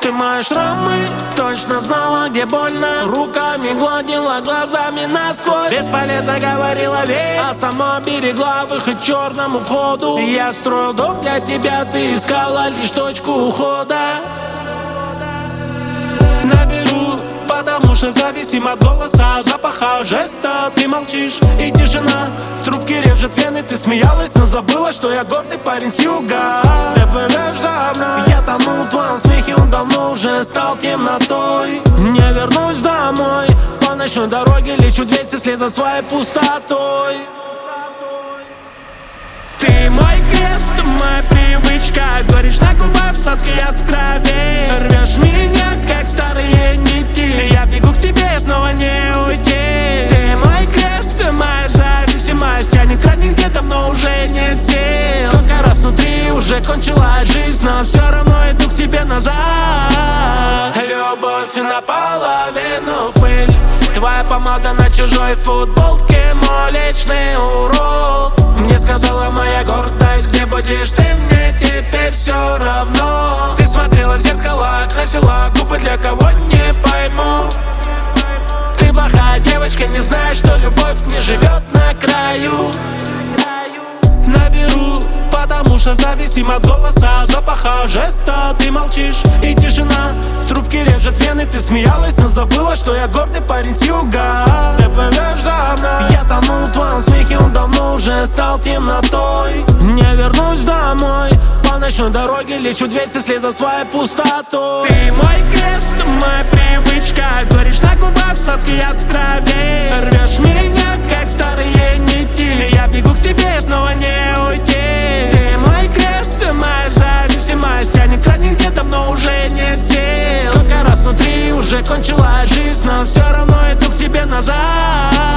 Ты мои шрамы, точно знала, где больно. Руками гладила, глазами насквозь. Бесполезно говорила весь, а сама берегла выход к черному входу. Я строил дом для тебя, ты искала лишь точку ухода. Наберу, потому что зависим от голоса, запаха, жеста. Ты молчишь, и тишина в трубке режет вены. Ты смеялась, но забыла, что я гордый парень с юга. Ты плывешь за мной, я тону в твоем смехе. Он давно уже стал темнотой. Не вернусь домой, по ночной дороге лечу 200 слез за своей пустотой. Ты мой крест, моя привычка. Горишь на губах, сладкий от крови. Рвешь меня, как старые нити. Я бегу к тебе, снова не уйти. Ты мой крест, моя зависимость. Тянет крадник где-то, но уже нет сил. Сколько раз внутри уже кончилась жизнь, но все равно иду к тебе назад. Любовь наполовину в пыль. Твоя помада на чужой футболке, мой личный урод. Мне сказала моя гордость, где будешь ты, мне теперь все равно. Ты смотрела в зеркало, красила губы, для кого не пойму. Ты плохая девочка, не знаешь, что любовь не живет на краю. Наберу, потому что зависим от голоса, запаха, жеста. Ты молчишь, и тишина в трубке режет вены. Ты смеялась, но забыла, что я гордый парень с юга. Ты плывешь за мной, я тону в твоем смехе. Он давно уже стал темнотой. Не вернусь домой, по ночной дороге лечу 200 слез за своей пустотой. Ты мой крест, моя привычка. Горишь на губах, сладкий от крови. Рвешь меня, как старые нити. Я бегу к тебе, снова не уйти. Ты мой крест, моя зависимость. Тянет крадник где-то, но уже нет сил. Сколько раз внутри уже кончилась жизнь, но все равно иду к тебе назад.